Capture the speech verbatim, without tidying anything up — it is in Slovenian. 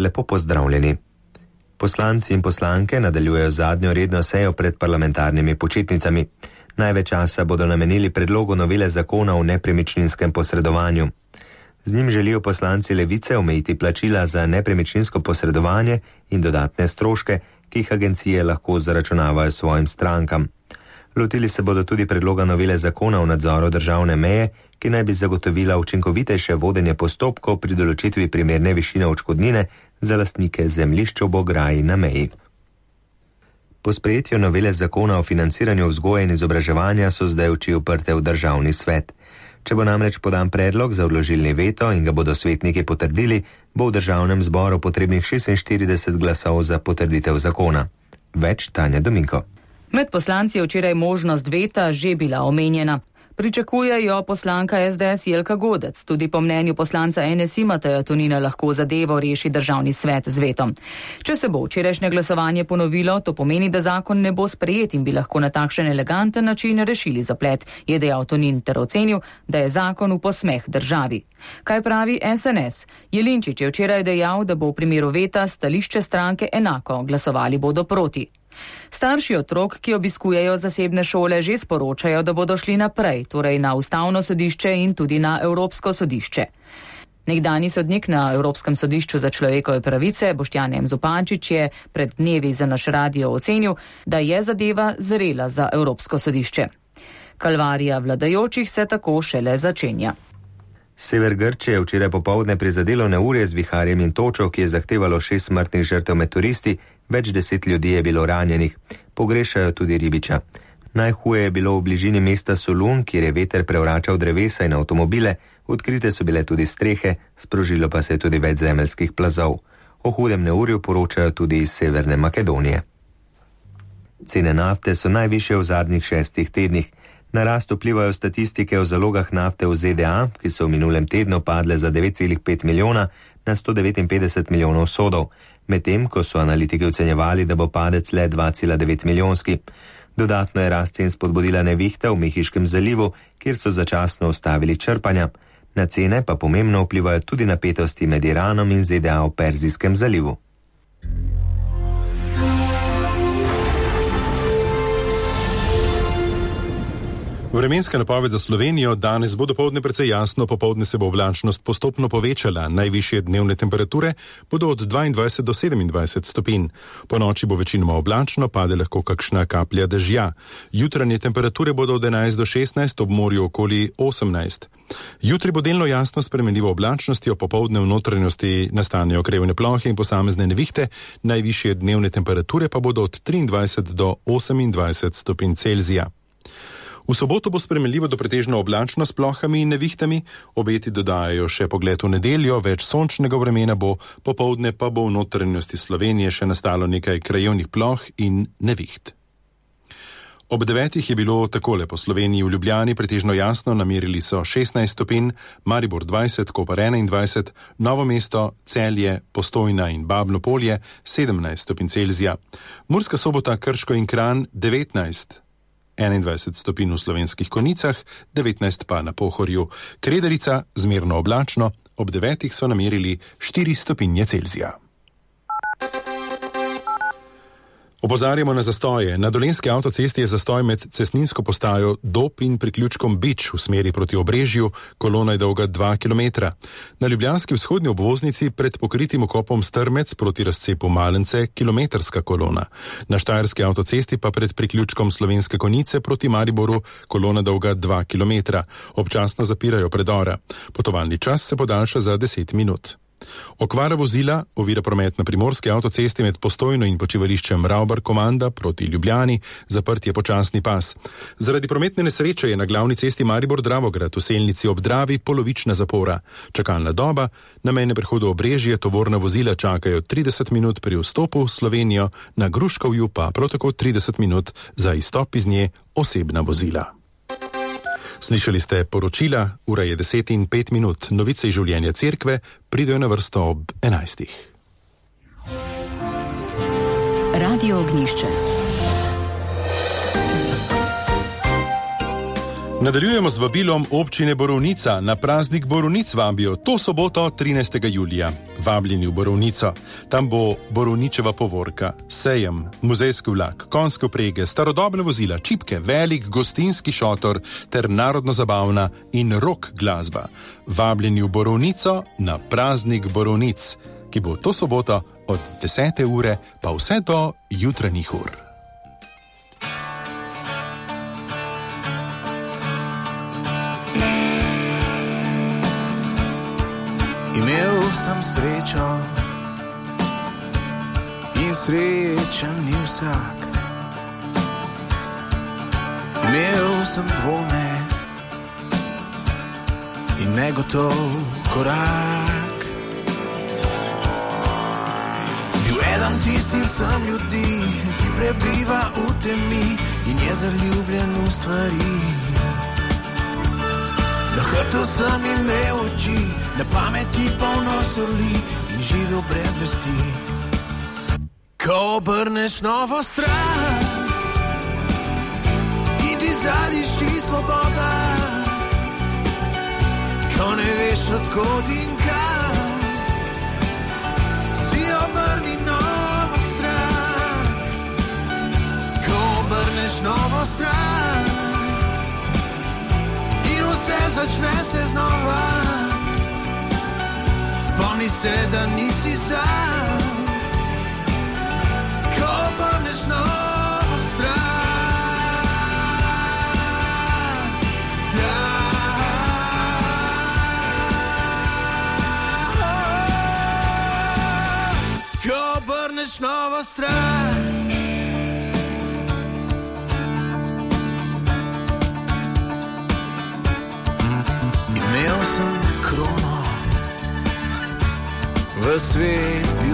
lepo pozdravljeni. Poslanci in poslanke nadaljujejo zadnjo redno sejo pred parlamentarnimi počitnicami. Največ časa bodo namenili predlogu novele zakona o nepremičninskem posredovanju. Z njim želijo poslanci Levice omejiti plačila za nepremičninsko posredovanje in dodatne stroške, ki jih agencije lahko zaračunavajo svojim strankam. Lotili se bodo tudi predloga novele zakona o nadzoru državne meje, ki naj bi zagotovila učinkovitejše vodenje postopkov pri določitvi primerne višine odškodnine za lastnike zemljišč ob ograji na meji. Po sprejetju novele zakona o financiranju vzgoje in izobraževanja so zdaj oči uprte v državni svet. Če bo namreč podan predlog za odložilni veto in ga bodo svetniki potrdili, bo v državnem zboru potrebnih šestinštirideset glasov za potrditev zakona. Več Tanja Dominko. Med poslanci je včeraj možnost veta že bila omenjena. Pričakujejo poslanka es de es Jelka Godec. Tudi po mnenju poslanca en es i Mateja Tonina lahko zadevo reši državni svet z vetom. Če se bo včerajšnje glasovanje ponovilo, to pomeni, da zakon ne bo sprejet in bi lahko na takšen eleganten način rešili zaplet, je dejal Tonin ter ocenil, da je zakon v posmeh državi. Kaj pravi es en es? Jelinčič je včeraj dejal, da bo v primeru veta stališče stranke enako, glasovali bodo proti. Starši otrok, ki obiskujejo zasebne šole, že sporočajo, da bodo šli naprej, torej na Ustavno sodišče in tudi na Evropsko sodišče. Nekdanji sodnik na Evropskem sodišču za človekove pravice Boštjan M. Zupančič je pred dnevi za naš radio ocenil, da je zadeva zrela za Evropsko sodišče. Kalvarija vladajočih se tako šele začenja. Sever Grčije je včeraj popoldne prizadelo neurje z viharjem in točo, ki je zahtevalo šest smrtnih žrtev med turisti, več deset ljudi je bilo ranjenih. Pogrešajo tudi ribiča. Najhuje je bilo v bližini mesta Solun, kjer je veter prevračal drevesa in avtomobile, odkrite so bile tudi strehe, sprožilo pa se je tudi več zemeljskih plazov. O hudem neurju poročajo tudi iz Severne Makedonije. Cene nafte so najvišje v zadnjih šestih tednih. Na rast vplivajo statistike o zalogah nafte v ZDA, ki so v minulem tednu padle za devet celih pet milijona na sto devetinpetdeset milijonov sodov, medtem ko so analitiki ocenjevali, da bo padec le dva celih devet milijonski. Dodatno je rast cen spodbudila nevihta v Mehiškem zalivu, kjer so začasno ustavili črpanja. Na cene pa pomembno vplivajo tudi napetosti med Iranom in ZDA v Perzijskem zalivu. Vremenska napoved za Slovenijo: danes bo dopoldne precej jasno, popoldne se bo oblačnost postopno povečala, najvišje dnevne temperature bodo od dvaindvajset do sedemindvajset stopinj. Po noči bo večinoma oblačno, pade lahko kakšna kaplja dežja. Jutranje temperature bodo od enajst do šestnajst, ob morju okoli osemnajst. Jutri bo delno jasno spremenljivo oblačnostjo, popoldne v notranjosti nastanejo krevne plohe in posamezne nevihte, najvišje dnevne temperature pa bodo od triindvajset do osemindvajset stopinj Celzija. V soboto bo spremenljivo do pretežno oblačno s plohami in nevihtami, obeti dodajajo še pogled v nedeljo, več sončnega vremena bo, popoldne pa bo v notranjosti Slovenije še nastalo nekaj krajevnih ploh in neviht. Ob devetih je bilo takole po Sloveniji: v Ljubljani pretežno jasno, namerili so šestnajst stopinj, Maribor dvajset, Koper enaindvajset, Novo mesto, Celje, Postojna in Babno Polje sedemnajst stopinj Celzija, Murska Sobota, Krško in Kranj devetnajst. enaindvajset stopinj v Slovenskih Konjicah, devetnajst pa na Pohorju. Kredarica zmerno oblačno, ob devetih so namerili štiri stopinje Celzija. Opozarjamo na zastoje. Na Dolenjski avtocesti je zastoj med cestninsko postajo Dob in priključkom Bič v smeri proti Obrežju, kolona je dolga dva kilometra. Na ljubljanski vzhodni obvoznici pred pokritim okopom Strmec proti razcepu Malence kilometrska kolona. Na štajerski avtocesti pa pred priključkom Slovenske Konjice proti Mariboru kolona dolga dva kilometra. Občasno zapirajo predora. Potovalni čas se podaljša za deset minut. Okvara vozila ovira promet na primorski avtocesti med Postojno in počivališčem Ravbar Komanda proti Ljubljani, zaprt je počasni pas. Zaradi prometne nesreče je na glavni cesti Maribor-Dravograd v Selnici ob Dravi polovična zapora. Čakalna doba: na mejnem prehodu Obrežje tovorna vozila čakajo trideset minut pri vstopu v Slovenijo, na Gruškovju pa prav tako trideset minut za izstop iz nje osebna vozila. Slišali ste poročila, ura je deset in pet minut. Novice iz življenja cerkve pridejo na vrsto ob enajstih. Radio Ognjišče. Nadaljujemo z vabilom občine Borovnica. Na praznik Borovnic vabijo to soboto, trinajstega julija. Vabljeni v Borovnico. Tam bo Borovničeva povorka, sejem, muzejski vlak, konjske vprege, starodobne vozila, čipke, velik gostinski šotor ter narodno-zabavna in rock glasba. Vabljeni v Borovnico na praznik Borovnic, ki bo to soboto od desete ure pa vse do jutranjih ur. Imel sem srečo in srečen ni vsak. Imel sem dvome in negotov korak. Bil eden tistih sem ljudi, ki prebiva v temi in je zaljubljen v stvari. Na hrbtu sem imel oči, na pameti polno soli in živel brez vesti. Ko obrneš novo stran in ti zadiši svoboda, ko ne veš odkot in kam, si obrni novo stran. Ko obrneš novo stran in vse začne se znova, spomni se, da nisi sam. Ko obrneš novo stran, stran. Ko obrneš novo stran. Imel sem krono, v svet bil